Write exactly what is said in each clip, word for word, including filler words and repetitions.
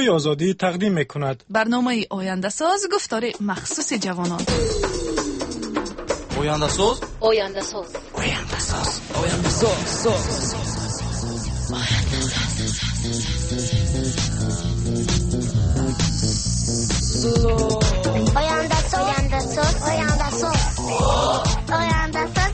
صدای آزادی تقدیم میکند. برنامه آینده ساز گفتار مخصوص جوانان. آینده ساز آینده ساز آینده ساز آینده ساز آینده ساز آینده ساز آینده ساز آینده ساز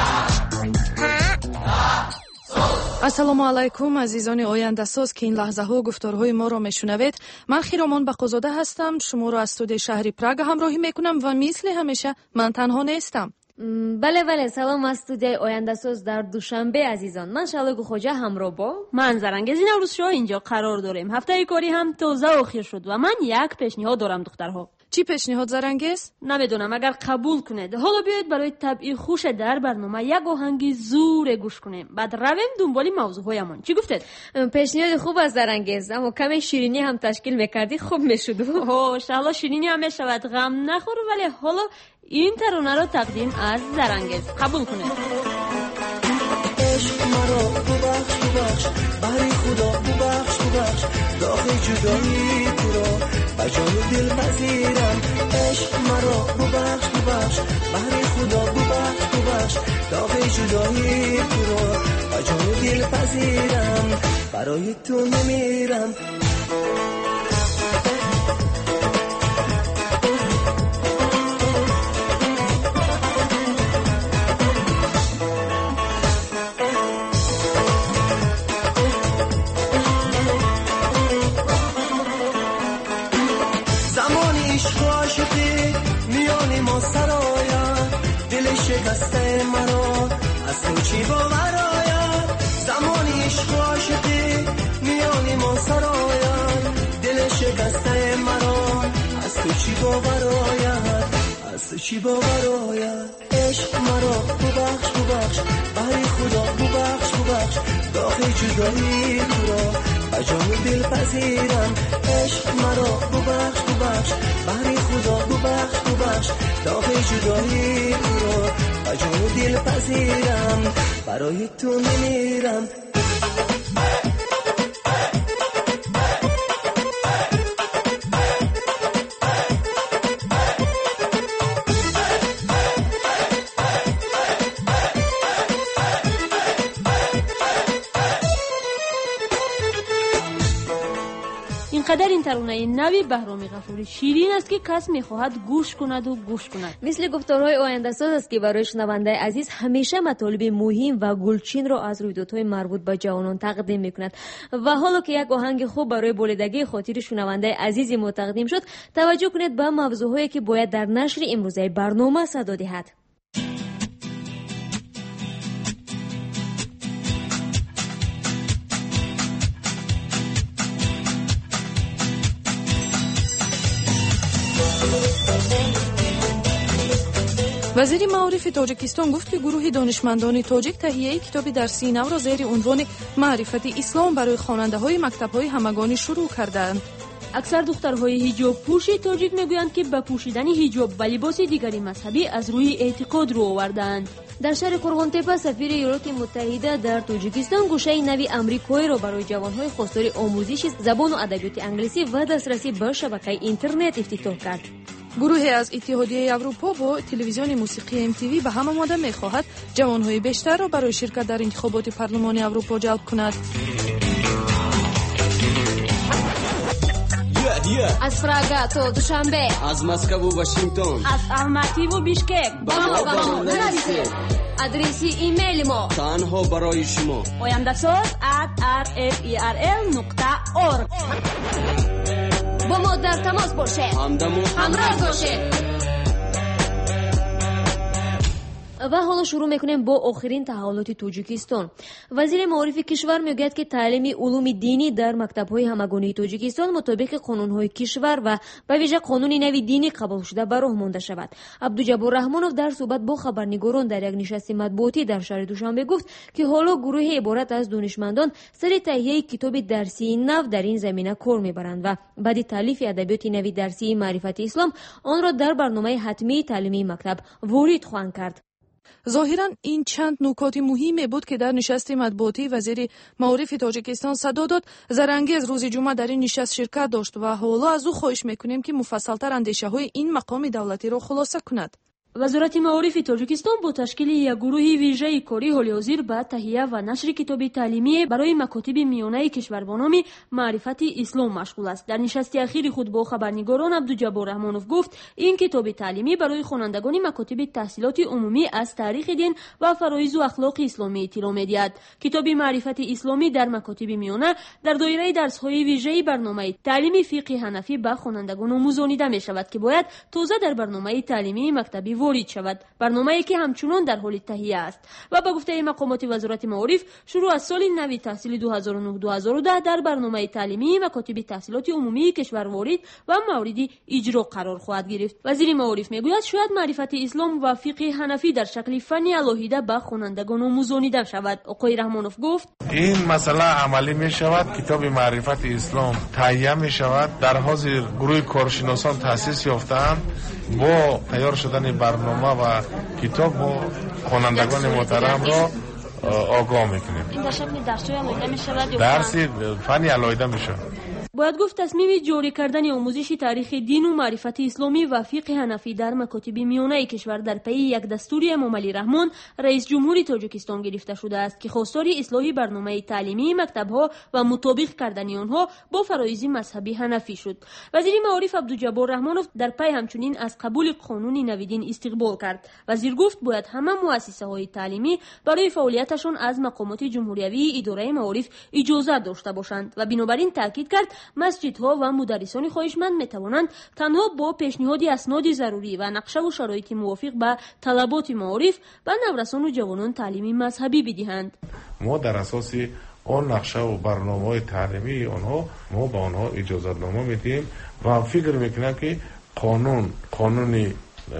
ассалому алайкум азизони ояндасоз ки ин лаҳзаҳо гуфторҳои моро мешунавед. ман хиромон бақозода ҳастам. шуморо аз студияи шаҳри прага ҳамроҳӣ мекунам ва мисли ҳамеша ман танҳо нестам. бале бале салом аз студияи ояндасоз дар душанбе азизон. ман шалогу хоҷа ҳамроҳ бо ман зарангези наврӯзшоҳ инҷо қарор дорем. ҳафтаи кори ҳам тоза охир шуд ва ман як пешниҳод дорам духтарҳо. чӣ пешниҳод зарангез? намедонам, агар қабул кунед ҳоло биёед барои табъи хуша дар барнома як оҳанги зуре гӯш кунем, баъд равем дунболи мавзӯъҳоямон. чӣ гуфтед? пешниҳоди хуб аст зарангез, аммо каме ширинӣ ҳам ташкил мекардӣ хуб мешуд. о шаҳло ширинӣ ҳам мешавад, ғам нахӯр. вале ҳоло ин таронаро тақдим аз зарангез қабул кунед. عشق مرا ببخش ببخش بری خدا ببخش ببخش داغ جدایی تو را به جان و دل پذیرم. عشق مرا ببخش ببخش بری خدا ببخش ببخش داغ جدایی تو را به جان و دل پذیرم. برای تو نمیرم. شکسته مرا از تو چی باور آید؟ زمانی عشق و عاشقی میان ما سراید. دل شکسته مرا از تو چی باور آید؟ از تو چی باور آید؟ عشق مرا ببخش ببخش بری خدا ببخش ببخش داغ جدایی تو را به جان و دل پذیرم. عشق مرا ببخش ببخش بری خدا ببخش ببخش داغ جدایی تو را به جان و دل پذیرم. برای تو میمیرم. اینقدر این ترانه نوی بهرامی غفوری شیرین است که کس میخواهد گوش کند و گوش کند. مثل گفتارهای آینده‌ساز است که برای شنونده عزیز همیشه مطالب مهم و گلچین را از رویدادهای مربوط به جوانان تقدیم میکند. و حالا که یک آهنگ خوب برای بریدگی خاطر شنونده عزیزی ما تقدیم شد، توجه کنید به موضوعهایی که باید در نشر امروزه برنامه صدا دهد. وزیر معارف تاجیکستان گفت که گروه دانشمندان تاجیک تهیه کتاب درسی نو را زیر عنوان معرفت اسلام برای خواننده‌های مکتب‌های همگانی شروع کردند. اکثر دخترهای حجاب پوشی تاجیک میگویند که با پوشیدن حجاب و لباس دیگری مذهبی از روی اعتقاد رو آوردند. در شهر قرغانتپه سفیر ایالات متحده در تاجیکستان گوشه نوی آمریکایی را برای جوانهای خواستار آموزش زبان و ادبیات انگلیسی و دسترسی به شبکه اینترنت افتتاح کرد. گروهی از اتحادیه اروپا با تلویزیون موسیقی ام تی وی به هم آمده می‌خواهد جوانهای بیشتر را برای شرکت در انتخابات پارلمان اروپا جلب کند. از پراگا تا دوشنبه، از مسکو و واشنگتن، از الماتی و بیشکک با ما نرسید. آدرسی ایمیل ما تنها برای شما oyandasaz at r f e r l نقطه org. با ما در تماس باشید. همراه باشید. و حالا شروع میکنیم با آخرین تحولات تاجیکستان. وزیر معارف کشور میگوید که تعلیم علوم دینی در مکتب‌های همگانی تاجیکستان مطابق قانون‌های کشور و به ویژه قانون نوی دینی قبول شده به راه مانده شود. عبدالجبار رحمانوف در صحبت با خبرنگاران در یک نشست مطبوعاتی در شهر دوشنبه گفت که حالا گروه عبارت از دانشمندان سر تهیه کتاب درسی نو در این زمینه کار میبرند و بعد تالیف ادبیات نوی درسی معرفت اسلام آن را در برنامه حتمی تعلیمی مکتب وارد خواهند کرد. ظاهرا این چند نکات مهمی بود که در نشست مطبوعاتی وزیر معارف تاجیکستان صدا داد. زرانگیز روز جمعه در این نشست شرکت داشت و حالا از او خواهش میکنیم که مفصلتر اندیشه های این مقام دولتی را خلاصه کند. وزارت معارف تاجیکستان با تشکیل یک گروه ویژه کاری حال حاضر به تهیه و نشر کتاب تعلیمی برای مکاتب میانه کشور با نام معرفت اسلام مشغول است. در نشست اخیر خود با خبرنگاران عبدالجبار رحمانوف گفت این کتاب تعلیمی برای خوانندگان مکاتب تحصیلات عمومی از تاریخ دین و فرایض و اخلاق اسلامی اطلاع می‌دهد. کتاب معرفت اسلامی در مکاتب میانه در دایره درس‌های ویژه برنامه تعلیمی فقه حنفی به خوانندگان آموزانیده می‌شود که باید تازه در برنامه تعلیمی مکتبی وارد شود، برنامه‌ای که همچنان در حال تهیه است. و به گفته مقامات وزارت معارف شروع از سال نوی تحصیلی دو هزار و نه دو هزار و ده در برنامه تعلیمی مکاتب تحصیلات عمومی کشور وارد و موردی اجرا قرار خواهد گرفت. وزیر معارف میگوید شاید معرفت اسلام و فقه حنفی در شکل فنی علاهیده به خوانندگان آموزانیده شود. آقای رحمانوف گفت این مسئله عملی می شود. کتاب معرفت اسلام تهیه می شود. در حاضر گروه کارشناسان تأسیس یافتند. با تیار شدن برنامه و کتاب با خوانندگان محترم را آگاه میکنیم. این در شکل درسی علاهیده می شود؟ درسی فنی علاهیده می شود. باید گفت تصمیم جاری کردن آموزش تاریخ دین و معرفت اسلامی و فقه حنفی در مکاتب میانه کشور در پی یک دستور امام علی رحمان رئیس جمهور تاجیکستان گرفته شده است که خواستار اصلاح برنامه تعلیمی مکتب‌ها و مطابق کردن آنها با فرایض مذهبی حنفی شد. وزیر معارف عبدالجبار رحمانوف در پی همچنین از قبول قانون نویدین استقبال کرد. وزیر گفت باید همه مؤسسه‌های تعلیمی برای فعالیتشان از مقامات جمهوریوی اداره معارف اجازه داشته باشند و بنابراین تاکید کرد مسجدها و مدرسان خواهشمند میتوانند تنها با پیشنهاد اسناد ضروری و نقشه و شرایط موافق به طلبات معارف به نورسان و جوانان تعلیمی مذهبی بدهند. ما در اساس آن نقشه و برنامه‌های تعلیمی آنها ما به آنها اجازه نامه میدیم و فکر میکنم که قانون قانونی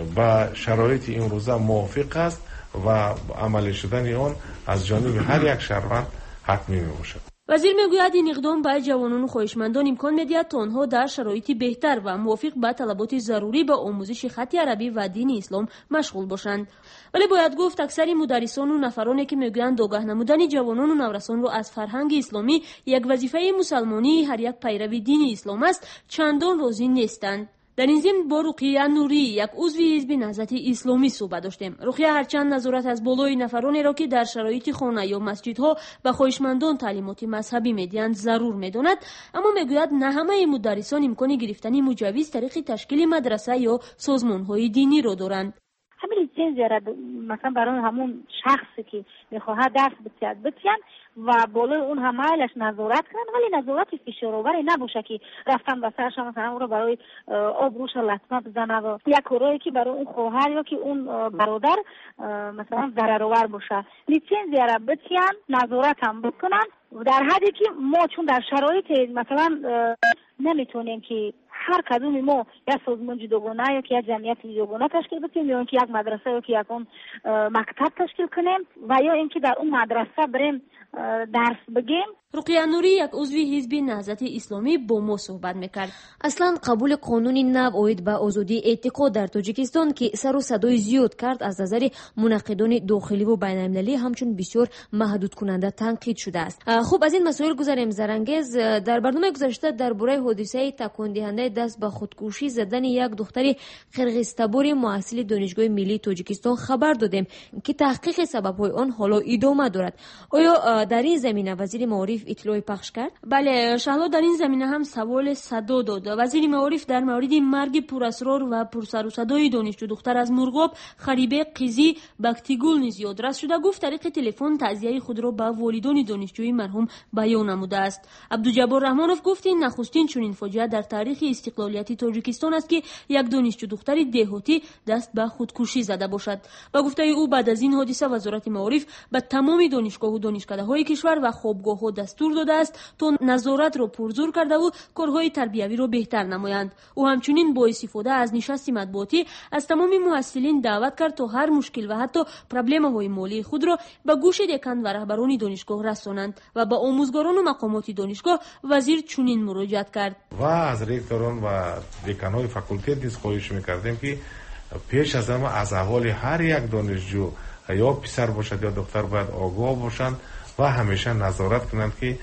با شرایط این روزه موافق است و عملی شدن آن از جانب هر یک شهروند حتمی میباشد. وزیر میگوید این اقدام به جوانان و خواهشمندان امکان میدهد تا آنها در شرایطی بهتر و موافق به طلبات ضروری به آموزش خط عربی و دین اسلام مشغول باشند. ولی باید گفت اکثر مدرسان و نفرانی که میگویند آگاه نمودن جوانان و نورسان را از فرهنگ اسلامی یک وظیفه مسلمانی هر یک پیرو دین اسلام است چندان راضی نیستند. در این ضمن با رقیه نوری یک عضو حزب نهضت اسلامی صحبت داشتیم. رقیه هرچند نظارت از بالای نفرانی را که در شرایط خانه یا مسجدها و خواهشمندان تعلیمات مذهبی میدهند ضرور میداند، اما میگوید نه همه مدرسان امکان گرفتن مجوز طریق تشکیل مدرسه یا سازمانهای دینی را دارند. همین لیسنس مثلا برای همون شخصی که میخواهد درس بسیار بسیار و بالای اون همایلش نظارت کنن، ولی نظارت فشاروری نباشه که رفتن به سرش مثلا اون رو برای آبروش لطمه بزنه و یک کاری که برای اون خواهر یا که اون برادر مثلا ضررآور باشه. لیسنس را بسیار نظارت هم بکنن در حدی که ما چون در شرایط مثلا نمیتونیم که هر کدوم ما یا سازمان جداگانه یا که یک جمعیت جداگانه تشکیل بدیم یا اینکه یک مدرسه یا که یک اون مکتب تشکیل کنیم و یا اینکه در اون مدرسه بریم درس بگیم. رقیه نوری یک عضو حزب نهضت اسلامی با ما صحبت میکرد. اصلا قبول قانون نو اوید به آزادی اعتقاد در تاجیکستان که سر و صدای زیاد کرد از نظر منعقدان داخلی و بین المللی همچون بسیار محدود کننده تنقید شده است. خب از این مسائل گذریم. زرانگیز در برنامه گذشته درباره حادثه تکان دهنده دست به خودکشی زدن یک دختر قرقیزتبار محصل دانشگاه ملی تاجیکستان خبر دادیم که تحقیق سبب‌های آن حالا ادامه دارد. آیا در این زمینه وزیر معارف اطلاعی پخش کرد؟ بله، شهلا در این زمینه هم سوال صدا داد. وزیر معارف در مورد مرگ پراسرار و پرسر و صدای دانشجو دختر از مرغاب خریبه قیزی بکتیگول نیز یادرس شده. گفت طریق تلفن تعزیه خود را به والدان دانشجوی مرحوم بیان نموده است. عبدالجبار رحمانوف گفت این نخستین چنین فاجعه در تاریخ استقلالیت تاجیکستان است که یک دانشجو دختر دهاتی دست به خودکشی زده باشد. با گفته او بعد از این حادثه وزارت معارف به تمام دانشگاه و دانشکده‌های کشور و خوابگاه‌ها دستور داده است تا نظارت را پرزور کرده و کارهای تربیوی را بهتر نمایند. او همچنین با استفاده از نشست مطبوعاتی از تمام محصلین دعوت کرد تا هر مشکل و حتی پرابلم‌های مالی خود را به گوش دکان و رهبران دانشگاه رسانند و با آموزگاران و مقامات دانشگاه وزیر چنین مراجعت کرد. و از رکتوران و دکان‌های فاکولته نیز خواهش می‌کردیم که پیش از همه از احوال هر یک دانشجو یا پسر باشد یا دختر باید آگاه باشند و همیشه نظارت کنند که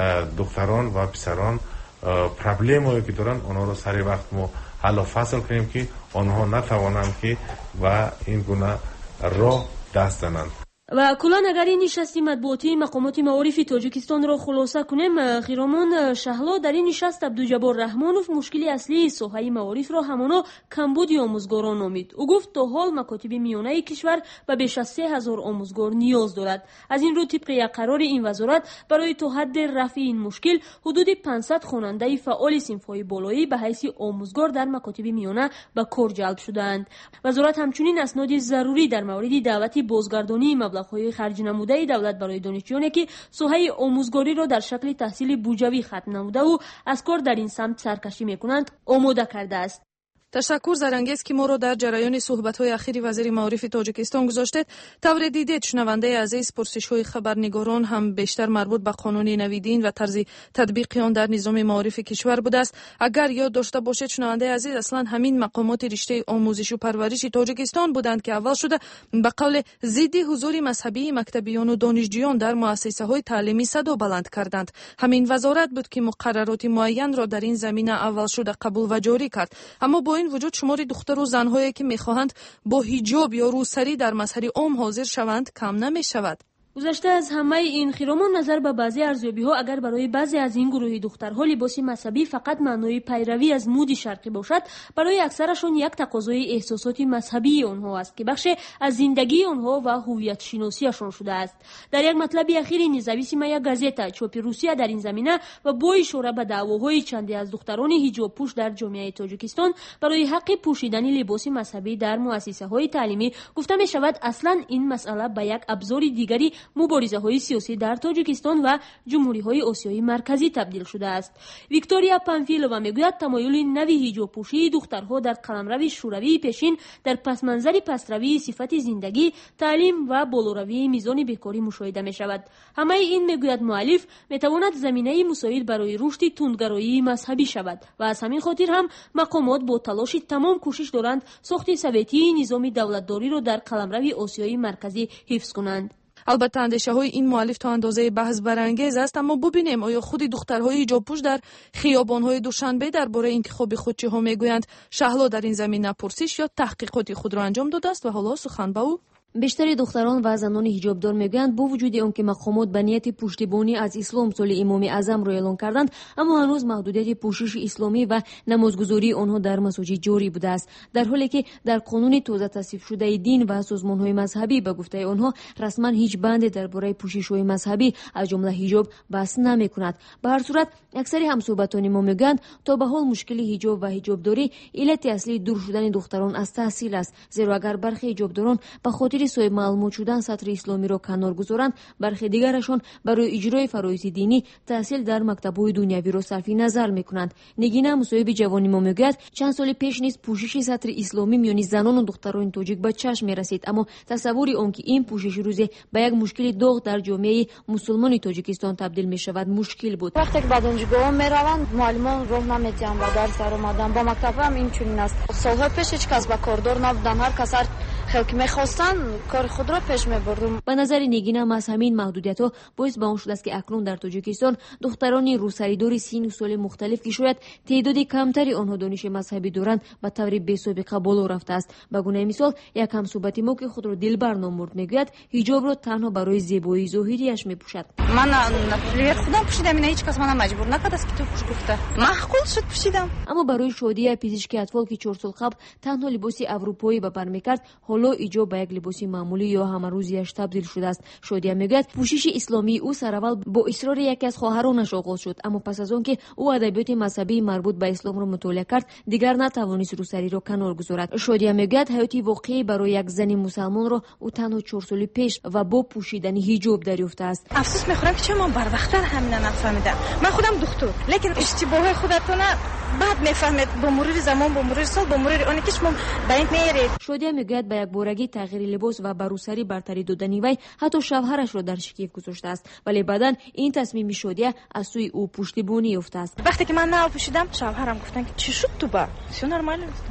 دختران و پسران پرابلم هایی که دارن آنها رو سری وقت ما حل و فصل کنیم که آنها نتوانند که و این گونه راه دست زنند. و کلان اگر این نشستی مطبوعاتی مقامات معارف تاجیکستان را خلاصه کنیم، خیرامان شهلا در این نشست عبدالجبار رحمانوف مشکلی اصلی ساحه معارف را همانا کمبود آموزگاران نامید. او گفت تا حال مکاتب میانه کشور به بیش از سه هزار آموزگار نیاز دارد. از این رو طبق یک قرار این وزارت برای تا حد رفع این مشکل حدود پانصد خواننده فعال صنف‌های بالایی به حیث آموزگار در مکاتب میانه به کار جلب شدند. وزارت همچنین اسناد ضروری در مورد دعوت بازگردانی مبلغ‌های خرج نموده دولت برای دانشجویانی که ساحه آموزگاری را در شکل تحصیل بودجوی ختم نموده و از کار در این سمت سرکشی می‌کنند آماده کرده است. تشکر زرنگیز که ما را در جریان صحبت‌های اخیر وزیر معارف تاجیکستان گذاشتید. طور دیدید شنونده عزیز پرسش‌های خبرنگاران هم بیشتر مربوط به قانون نویدین و طرز تطبیق آن در نظام معارف کشور بوده است. اگر یاد داشته باشید شنونده عزیز، اصلا همین مقامات رشته آموزش و پرورش تاجیکستان بودند که اول شده به قول ضد حضور مذهبی مکتبیان و دانشجویان در مؤسسه‌های تعلیمی صدا بلند کردند. همین وزارت بود که مقررات معین را در این زمینه اول شده قبول و جاری کرد. اما با این وجود شمار دختر و زن‌هایی که می‌خواهند با حجاب یا روسری در مظهر عام حاضر شوند کم نمی‌شود. گذشته از همه این خیرامان نظر به بعضی ارزیابی‌ها اگر برای بعضی از این گروه دخترها لباس مذهبی فقط معنای پیروی از مود شرقی باشد، برای اکثرشون یک تقاضای احساسات مذهبی آنها است که بخش از زندگی آنها و هویت شناسیشان شده است. در یک مطلب اخیر نزاویسیم یک گازeta چاپ روسیه در این زمینه و با اشاره به دعواهای چندی از دختران حجاب پوش در جامعه تاجیکستان برای حق پوشیدن لباس مذهبی در مؤسسه‌های تعلیمی گفته می شود اصلا این مسئله به یک ابزار دیگری مبارزه های سیاسی در تاجیکستان و جمهوری های آسیای مرکزی تبدیل شده است. ویکتوریا پانفیلووا میگوید تمایل نوی حجاب پوشی دخترها در قلمرو شوروی پیشین در پس منظر پسروی صفت زندگی، تعلیم و بالاروی میزان بیکاری مشاهده می شود. همه این میگوید مؤلف میتواند زمینه مساعد برای رشد تندگرایی مذهبی شود و از همین خاطر هم مقامات با تلاش تمام کوشش دارند ساخت سویتی نظام دولتداری را در قلمرو آسیای مرکزی حفظ کنند. البته اندیشه های این مؤلف تا اندازه بحث برانگیز است، اما ببینیم آیا خود دخترهای حجاب پوش در خیابان های دوشنبه درباره انتخاب خود چه ها میگویند؟ شهلا در این زمینه پرسش یا تحقیقات خود را انجام داده است و حالا سخن به او. بیشتر دختران و زنان حجابدار میگویند با وجود آنکه مقامات به نیت پشتیبانی از اسلام سال امام اعظم را اعلان کردند، اما هنوز محدودیت پوشش اسلامی و نمازگزاری آنها در مساجد جاری بوده است، در حالی که در قانون تازه تصویب شده دین و سازمان‌های مذهبی به گفته آنها رسما هیچ بندی درباره پوشش‌های مذهبی از جمله حجاب بحث نمی‌کند. به هر صورت اکثر همصحبتان ما میگویند تا به حال مشکل حجاب و حجابداری علت اصلی دور شدن دختران از تحصیل است، زیرا اگر برخی حجابداران به خاطر سوی معلومات شدن سطر اسلامی را کنار گذارند، برخی دیگرشان برای اجرای فرایض دینی تحصیل در مکتب‌های دنیوی را صرف نظر می‌کنند. نگینا مصاحب جوانی ما میگوید چند سال پیش نیز پوشش سطر اسلامی میان زنان و دختران تاجیک به چشم می‌رسید، اما تصور آنکه این پوشش روزی به یک مشکل داغ در جامعه مسلمان تاجیکستان تبدیل می‌شود مشکل بود. وقتی که به دانشگاه می‌روند معلمان راه نمی‌دهند و درس آمدن با مکتب هم این چنین است. سال‌ها پیش هیچ کس به کاردار نبودن، هر کس هر خلق می‌خواستن کار خود را پیش می‌بردم. به نظر نگینا از همین محدودیت‌ها باعث به آن شده است که اکنون در تاجیکستان دختران روسریدار سن و سال مختلف که شاید تعداد کمتری آنها دانش مذهبی دارند به طور بی‌سابقه بالا رفته است. به گونه مثال یک همصحبت ما که خود را دلبر نامورد میگوید حجاب را تنها برای زیبایی ظاهریش میپوشد. من نفلی خودم پوشیدم، این هیچ کس منو مجبور نکرد است که تو پوش گفته. معقول شد پوشیدم. اما برای شادی پزشکی اطفال که چهار سال قبل تنها لباس اروپایی به بر میکرد، حالا حجاب به یک لباس معمولی یا همروزیش تبدیل شده است. شادی میگوید پوشش اسلامی او سراول با اصرار یکی از خواهرانش آغاز شد، اما پس از آن که او ادبیات مذهبی مربوط به اسلام را مطالعه کرد دیگر نتوانست روسری را کنار گذارد. شادی میگوید حیات واقعی برای یک زن مسلمان را او تنها چهار سال پیش و با پوشیدن حجاب دریافته است. افسوس میخورم که چرا من بر وقت‌تر همین نفهمیدم. من خودم دکتر، لیکن اشتباه خودتون بعد میفهمید با مرور زمان، با مرور سال، با مرور آن که شما به این میرید. شادی میگوید به یک بارگی تغییر لباس و بر روسری برتری دادن وی حتی شوهرش را در شگفت گذاشته است، ولی بعداً این تصمیم شادی از سوی او پشتیبانی یافته است. وقتی که من نه پوشیدم شوهرم گفتن که چی شد تو با؟ چه نرمال است؟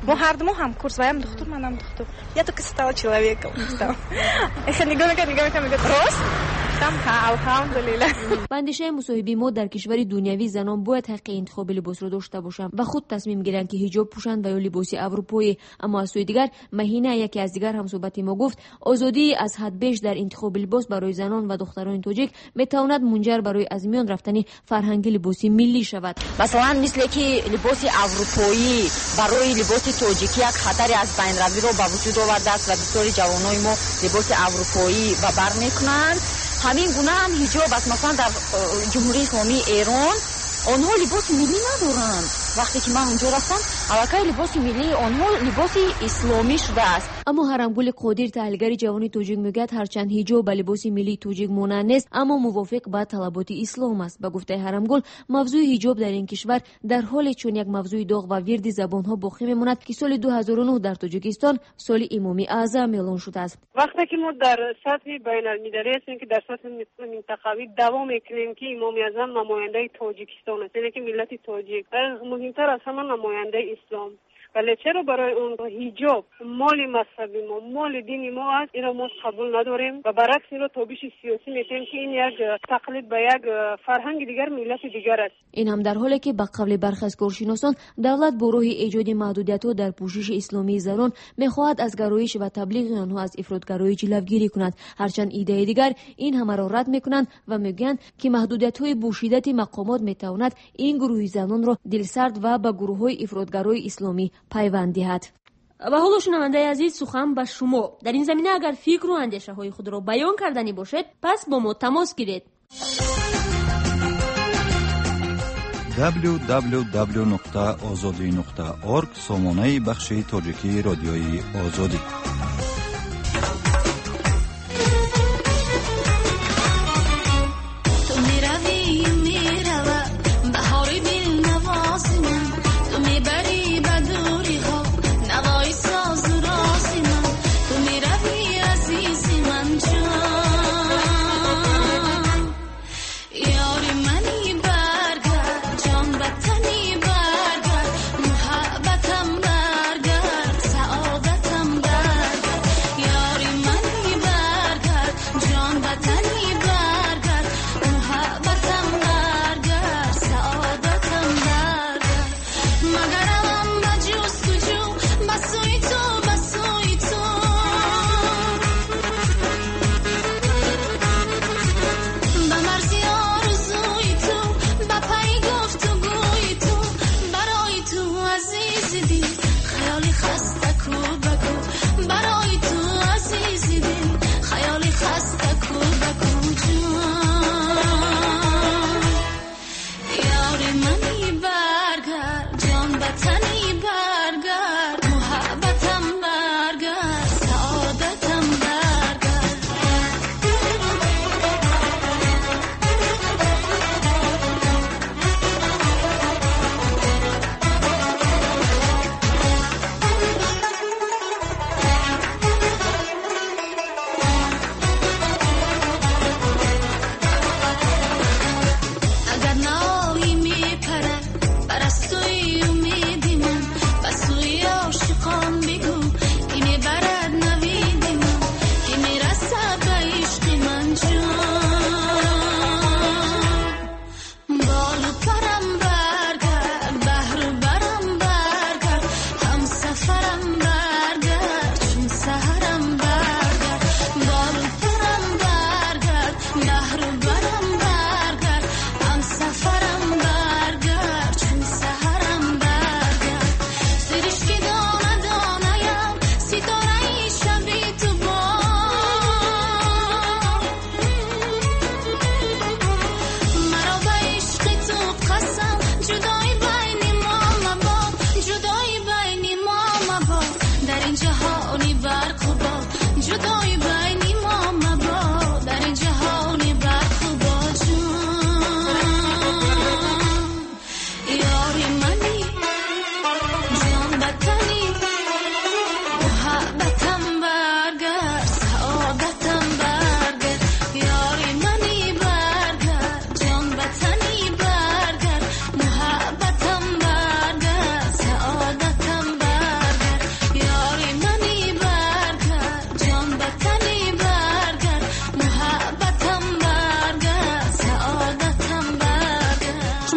Мы хардмо هم курс, ваям доктор, манам доктор. Я только стала человеком. Эхе нигоh мекард, нигоh мекард, мегӯяд рост. Там алҳамдулилла. ба андешаи мусоҳиби мо дар кишвари дунявӣ занон бояд ҳаққи интихоби либосро дошта бошанд ва худ тасмим гиранд ки ҳиҷоб пӯшанд ва ё либоси аврупоӣ. Аммо аз сӯи дигар маҳина яке аз дигар ҳамсӯҳбати мо гуфт озодии аз ҳад беш дар интихоби либос барои занон ва духтарони тоҷик метавонад мунҷар барои аз миён рафтани фарҳанги либоси миллӣ шавад. масалан мисле ки либоси аврупоӣ барои либоси тоҷикӣ як хатари аз байнравиро ба вуҷуд овардааст ва бисёри ҷавонои мо либоси аврупоӣ ба бар мекунанд. ҳамин гуна ҳам ҳиҷоб аст. масалан дар ҷумҳурии исломии эрон онҳо либоси миллӣ надоранд. вақте ки ман онҷо рафтам аллакай либоси миллии онҳо либоси исломӣ шудааст. аммо ҳарамгули қодир таҳлилгари ҷавони тоҷик мегӯяд ҳарчанд ҳиҷоб ба либоси миллии тоҷик монанд нест, аммо мувофиқ ба талаботи ислом аст. ба гуфтаи ҳарамгул мавзӯи ҳиҷоб дар ин кишвар дар ҳоле чун як мавзӯи доғ ва вирди забонҳо боқӣ мемонад ки соли ду ҳазору нӯҳ дар тоҷикистон соли имоми аъзам эълон шудааст. вақте ки мо дар сатҳи байналмилалӣ ҳастем ки дар сатҳи минтақавӣ даво мекунем ки имоми аъзам намояндаи тоҷикистон аст, яъне ки миллати тоҷик муҳимтар аз ҳама намояндаи ислом. вале чаро барои он ҳиҷоб моли мазҳаби мо, моли дини мо аст, инро мо қабул надорем ва баръакс инро тобиши сиёсӣ мекунем ки ин як тақлид ба як фарҳанги дигар, миллати дигар аст. ин ҳам дар ҳоле ки ба қавли бархе аз коршиносон давлат бо роҳи эҷоди маҳдудиятҳо дар пӯшиши исломии занон мехоҳад аз гароиш ва таблиғи онҳо аз ифротгароӣ ҷилавгирӣ кунад. ҳарчанд идеяи дигар ин ҳамаро рад мекунанд ва мегӯянд ки маҳдудиятҳои бошидати мақомот метавонад ин гурӯҳи занонро дилсард ва ба гурӯҳҳои ифротгарои исломӣ пайванд диҳад. ва ҳоло шунавандаи азиз, сухан ба шумо. дар ин замина агар фикру андешаҳои худро баён карданӣ бошед, пас бо мо тамос гиред. дабл ю дабл ю дабл ю нуқта озодӣ нуқта орг сомонаи бахши тоҷикии родиои озодӣ.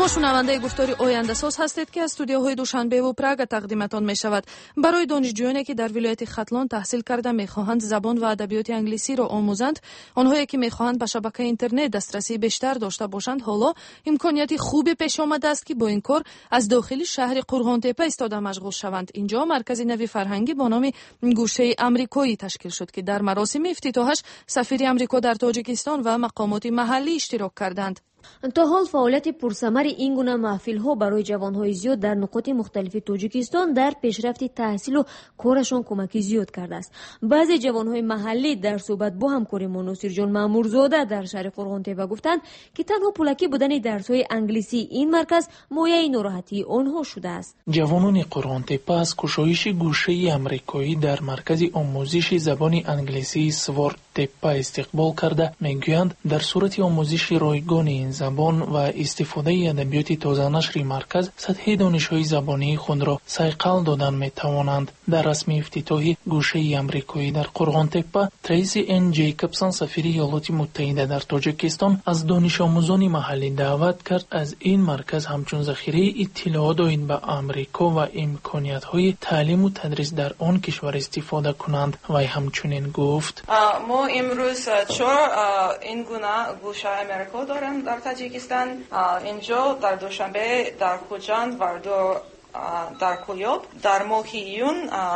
شما شنونده گفتاری آینده ساز هستید که از استودیوهای دوشنبه و پراگ تقدیمتان می شود. برای دانشجویانی که در ولایت ختلان تحصیل کرده می خواهند زبان و ادبیات انگلیسی را آموزند، آنهایی که می خواهند به شبکه اینترنت دسترسی بیشتر داشته باشند، حالا امکانیت خوبی پیش آمده است که با این کار از داخل شهر قرغانتپه ایستاده مشغول شوند. اینجا مرکز نوی فرهنگی با نام گوشه آمریکایی تشکیل شد که در مراسم افتتاحش سفیر آمریکا در تاجیکستان و مقامات محلی اشتراک کردند. تا حال فعالیت پرثمر این گونه محفل‌ها برای جوان‌های زیاد در نقاط مختلف تاجیکستان در پیشرفت تحصیل و کارشان کمکی زیاد کرده است. بعضی جوان‌های محلی در صحبت با همکار ما ناصر جان مامورزاده در شهر قرغانتپه گفتند که تنها پولکی بودن درس‌های انگلیسی این مرکز مایه ناراحتی آنها شده است. جوانان قرغانتپه از گشایش گوشه آمریکایی در مرکز آموزش زبان انگلیسی سوارت تپه استقبال کرده میگویند در صورت آموزش رایگان این زبان و استفاده ادبیات تازه نشر مرکز سطح دانش‌های زبانی خود را صیقل دادن می‌توانند. در رسم افتتاح گوشه آمریکایی در قرغانتپه تریسی ان جیکبسون سفیر ایالات متحده در تاجیکستان از دانش آموزان محلی دعوت کرد از این مرکز همچون ذخیره اطلاعات به آمریکا و امکانیت‌های تعلیم و تدریس در آن کشور استفاده کنند. و همچنین گفت ما امروز چهار این گونه گوشه آمریکا داریم در تاجیکستان. اینجا در دوشنبه در خوجند و در کویوب در ماه ایون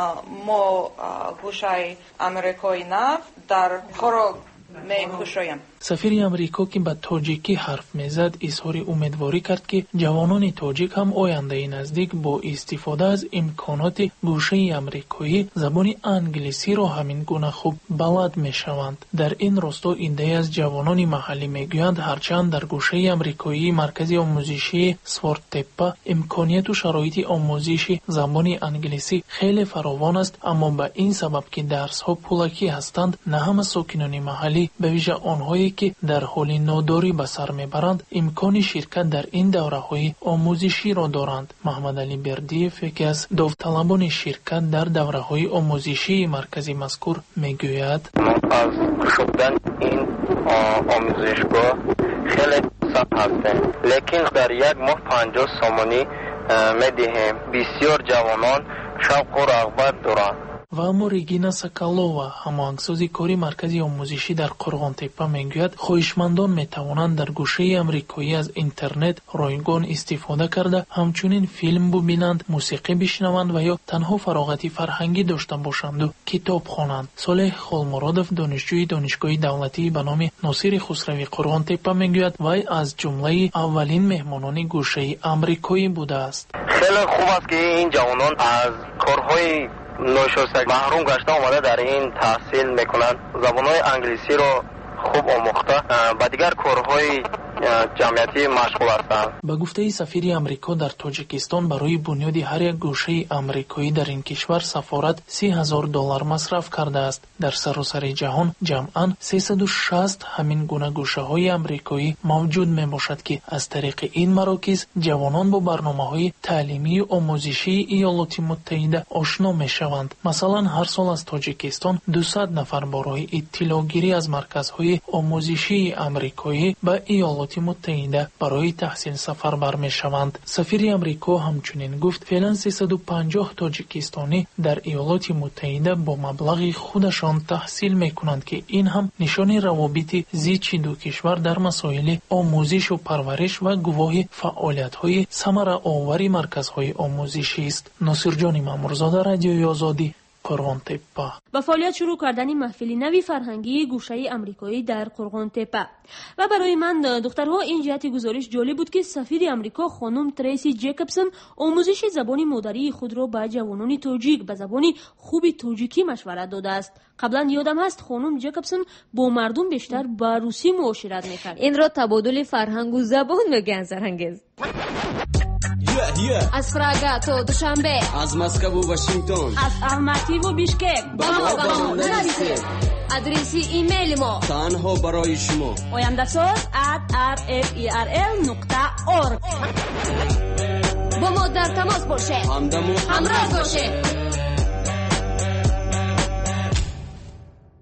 ما گوشه آمریکای نو در خورو می گوشایم. سفیر آمریکا که به تاجیکی حرف میزد اظهار امیدواری کرد که جوانان تاجیک هم آینده نزدیک با استفاده از امکانات گوشه آمریکایی زبان انگلیسی را همین گونه خوب بلد میشوند. در این راستا ایده از جوانان محلی میگویند هرچند در گوشه آمریکایی مرکز آموزشی سوارت تپه امکانیت و شرایط آموزش زبان انگلیسی خیلی فراوان است، اما به این سبب که درس ها پولکی هستند نه همه ساکنان محلی به ویژه آنهایی که در حال ناداری به سر میبرند امکان شرکت در این دوره‌های آموزشی را دارند. محمد علی بردیف یکی از داوطلبان شرکت در دوره‌های آموزشی مرکزی مذکور میگوید از شدن این آموزشگاه خیلی سخت هستند، لیکن در یک ماه پنجاه سامانی میدهیم. بسیار جوانان شوق و رغبت دارند. و اما ریگینا سکالووا هماهنگساز کاری مرکزی آموزشی در قرغانتپه میگوید خواهشمندان میتوانند در گوشه آمریکایی از اینترنت رایگان استفاده کرده همچنین فیلم ببینند، موسیقی بشنوند و یا تنها فراغت فرهنگی داشته باشند و کتاب خوانند. صالح خالمرادов دانشجوی دانشگاه دولتی به نام ناصر خسروی قرغانتپه میگوید وی از جمله اولین مهمانان گوشه آمریکایی بوده است. خیلی خوب است که این جوانان از کارهای نوشته محروم گشته آمده در این تحصیل میکنند. زبانهای انگلیسی را خوب آموخته با دیگر کارهای جمعیتی مشغول هستند. با گفته سفیر آمریکا در تاجیکستان برای بنیاد هر یک گوشه آمریکایی در این کشور سفارت سی هزار دلار مصرف کرده است. در سراسر جهان جمعاً سیصد و شصت همین گونه گوشه های آمریکایی موجود می باشد که از طریق این مراکز جوانان با برنامه های تعلیمی و آموزشی ایالات متحده آشنا می شوند. مثلا هر سال از تاجیکستان دویست نفر برای اطلاع گیری از مرکزهای آموزشی آمریکایی به ایالات متحده برای تحصیل سفر برمی شوند. سفیر آمریکا همچنین گفت فعلا سیصد و پنجاه تاجیکستانی در ایالات متحده با مبلغ خودشان تحصیل می کنند که این هم نشان روابط زیچ دو کشور در مسائل آموزش و پرورش و گواه فعالیت های ثمره آور مرکزهای آموزشی است. ناصر جان مامورزاده، رادیوی آزادی، قرغانتپه. با فعالیت شروع کردن محفل نوی فرهنگی گوشه آمریکایی در قرغانتپه. و برای من دخترها این جهت گزارش جالب بود که سفیر آمریکا خانم تریسی جیکبسون آموزش زبان مادری خود را به جوانان تاجیک به زبان خوب تاجیکی مشورت داده است. قبلا یادم هست خانم جیکبسون با مردم بیشتر به روسی معاشرت میکرد. این را تبادل فرهنگ و زبان میگن. زرنگز از پراگ تا دوشنبه، از مسکو و واشنگتن، از الماتی و بیشکک با ما با ما نرسید. آدرس ایمیل ما تنها برای شما oyandasaz at r f e r l نقطه org. با ما در تماس باشه، همراه باشه.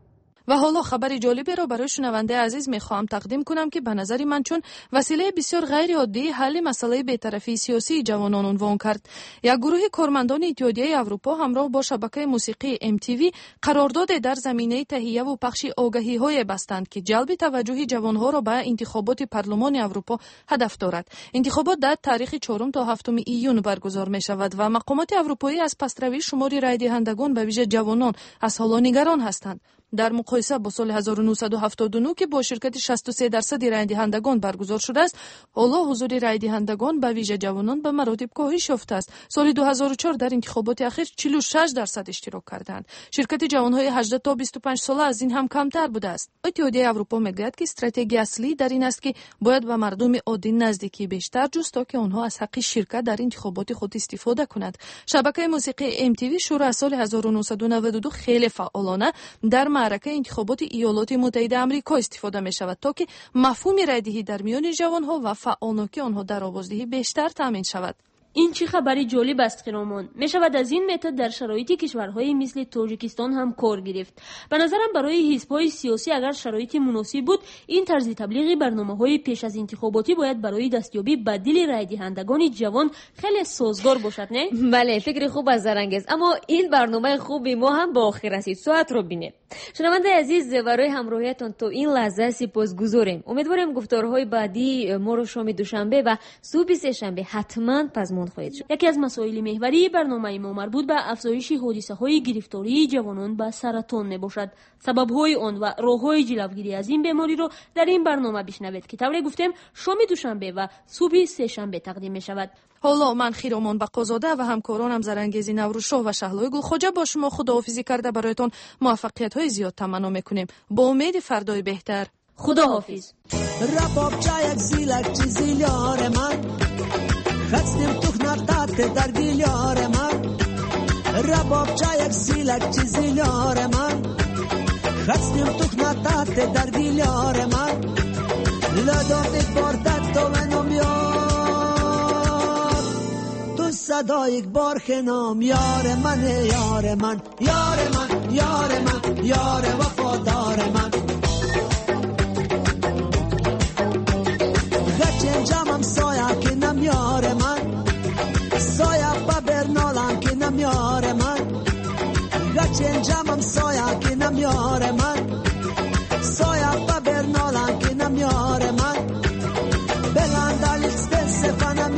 و حالا خبر جالبی را برای شنونده عزیز میخواهم تقدیم کنم که به نظر من چون وسیله بسیار غیر عادی حل مسئله بی‌طرفی سیاسی جوانان عنوان کرد. یک گروه کارمندان اتحادیه اروپا همراه با شبکه موسیقی ام تی وی قرارداد در زمینه تهیه و پخش آگاهی‌های بستند که جلب توجه جوانها را به انتخابات پارلمان اروپا هدف دارد. انتخابات در تاریخ چهارم تا هفتم ایون برگزار می شود و مقامات اروپایی از پس‌روی شمار رای دهندگان به ویژه جوانان از حالا نگران هستند. در مقایسه با سال هزار و نهصد و هفتاد و نه که با شرکت شصت و سه درصد رای دهندگان برگزار شده است، حالا حضور رای دهندگان به ویژه جوانان به مراتب کاهش یافته است. سال دو هزار و چهار در انتخابات اخیر چهل و شش درصد اشتراک کردند. شرکت جوانهای هجده تا بیست و پنج ساله از این هم کمتر بوده است. اتحادیه اروپا میگوید که استراتژی اصلی در این است که باید به مردم عادی نزدیکی بیشتر جست تا که آنها از حق شرکت در انتخابات خود استفاده کنند. شبکه موسیقی ام تی وی شروع از سال هزار و نهصد و نود و دو خیلی فعالانه در معرکه انتخابات ایالات متحده آمریکا استفاده می شود تا که مفهوم رایدهی در میان جوانها و فعالنوکی آنها در آوازدهی بیشتر تامین شود. این چه خبری جالب است خیرامان. می شود از این متد در شرایط کشورهای مثل تاجیکستان هم کار گرفت. به نظرم برای حزب‌های سیاسی اگر شرایط مناسب بود این طرز تبلیغ برنامه‌های پیش از انتخاباتی باید برای دستیابی به دل رای دهندگان جوان خیلی سازگار باشد، نه؟ بله، فکر خوب از زرنگز. اما این برنامه خوبی ما هم با آخر رسید. ساعت رو بینه. شنونده عزیز، برای همراهیتان تا این لحظه سپاسگزاریم. امیدوارم گفتارهای بعدی ما رو شام دوشنبه و صبح سه‌شنبه حتما پزمون خواهید شد. یکی از مسائل محوری برنامه ما مربوط به افزایش حادثه‌های گرفتاری جوانان به سرطان میباشد. سبب‌های آن و راه‌های جلوگیری از این بیماری رو در این برنامه بشنوید که طوری گفتم شام دوشنبه و صبح سه‌شنبه تقدیم می‌شود. حالا من خیرامان بقازاده و همکارانم زرنگیزی نوروشاه و شهلای گلخواجه با شما خداحافظی کرده برایتان موفقیت‌های زیاد تمنا می‌کنیم. با امید فردای بهتر. خداحافظ. ربابچه یک زیلک چی زیلیار من خستیم تخناتات در گیلیار من ربابچه یک زیلک چی زیلیار من خستیم تخناتات در گیلیار من لدوت بردت تو منم یار تو صدا یک بار خنام یار من یار من یار من یار من یار وفادار من جامم سایا که نم یار من سایا با برنالم که نم یار من گچن جامم سایا که نم یار من سایا با برنالم که نم یار من بلاندالیکس بسفنم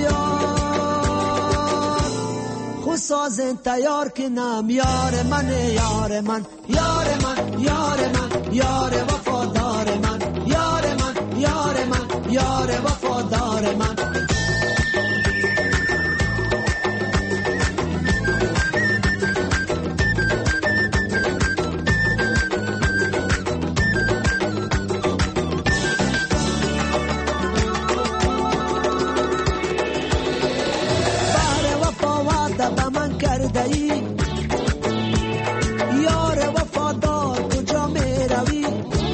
یار خسازن تیار که نم یار من یار من یار من یار من یار وفادار من یار من یار من یار وفادار من بار وفا وعده به من کرده ای یار وفادار کجا می روی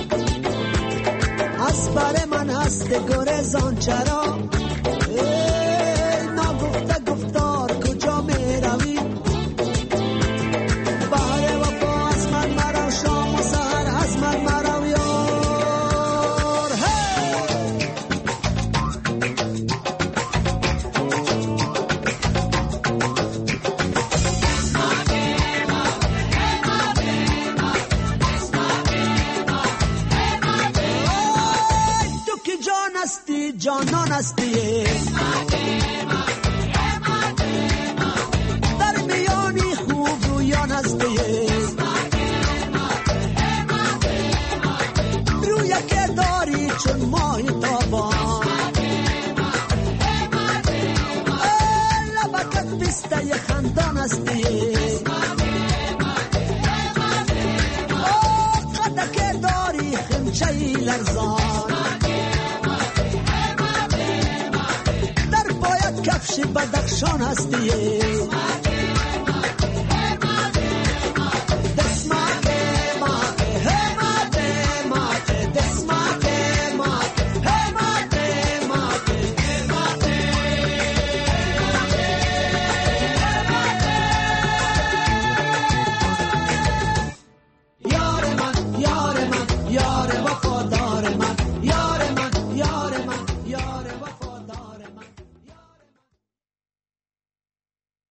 از بر من هست گریزان چرا ای نگفته گفتار کجا می روی بهر وفا از من مرو شام و سهر از من مرو یار تو که جان هستی جانان هستی در میانی خوب رویان هستی روی که داری چون ماه تابان لبکت پسته خندان هستی قده که داری خمچه لرزان در پایت کفش بدخشان هستی